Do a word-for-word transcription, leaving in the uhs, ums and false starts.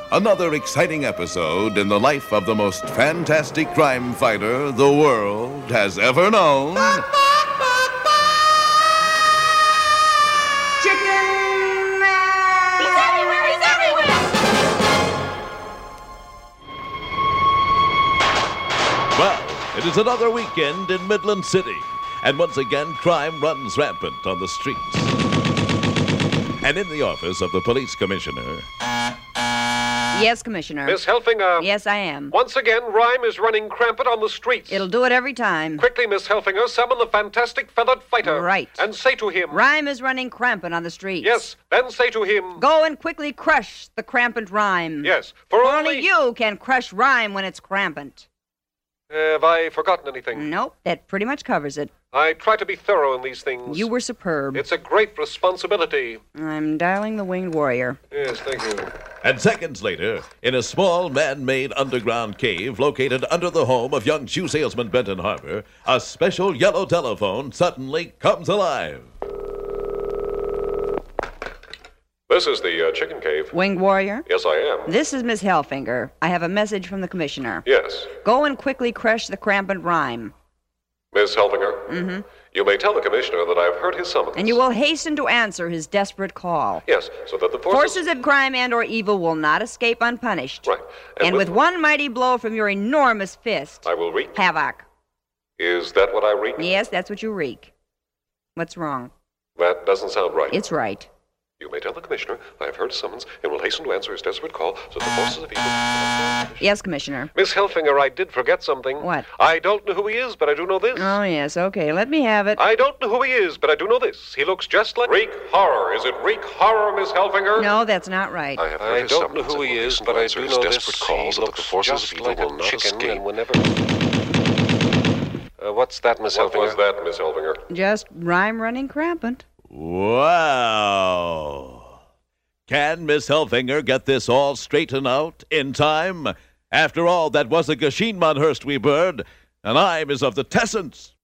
Another exciting episode in the life of the most fantastic crime fighter the world has ever known. Chicken Man! He's everywhere! He's everywhere! Well, it is another weekend in Midland City, and once again, crime runs rampant on the streets. And in the office of the police commissioner... Yes, Commissioner. Miss Helfinger. Yes, I am. Once again, rhyme is running crampant on the streets. It'll do it every time. Quickly, Miss Helfinger, summon the fantastic feathered fighter. Right. And say to him... Rhyme is running crampant on the streets. Yes, then say to him... Go and quickly crush the crampant rhyme. Yes, for, For only... only you can crush rhyme when it's crampant. Have I forgotten anything? Nope, that pretty much covers it. I try to be thorough in these things. You were superb. It's a great responsibility. I'm dialing the Winged Warrior. Yes, thank you. And seconds later, in a small man-made underground cave located under the home of young shoe salesman Benton Harbor, a special yellow telephone suddenly comes alive. This is the uh, chicken cave. Winged Warrior? Yes, I am. This is Miss Hellfinger. I have a message from the Commissioner. Yes. Go and quickly crush the crampant rhyme. Miss Helfinger? Mm-hmm. You may tell the Commissioner that I've heard his summons. And you will hasten to answer his desperate call. Yes, so that the forces... Forces of crime and or evil will not escape unpunished. Right. And, and with, with one mighty blow from your enormous fist... I will wreak... havoc. Is that what I wreak? Yes, that's what you wreak. What's wrong? That doesn't sound right. It's right. You may tell the Commissioner I have heard his summons and will hasten to answer his desperate call so the forces of evil... Yes, Commissioner. Miss Helfinger, I did forget something. What? I don't know who he is, but I do know this. Oh, yes, okay. Let me have it. I don't know who he is, but I do know this. He looks just like... Reek Horror. Is it Reek Horror, Miss Helfinger? No, that's not right. I have heard I his don't know summons who and he will is, hasten but to I answer do his know desperate this. call He so that the looks forces just of evil like a will not chicken escape. and whenever... Uh, what's that, Miss What Helfinger? was that, Miss Helfinger? Just rhyme running crampant. Wow. Can Miss Helfinger get this all straightened out in time? After all, that was a Geschienmannhurst we bird, and I'm is of the Tessence.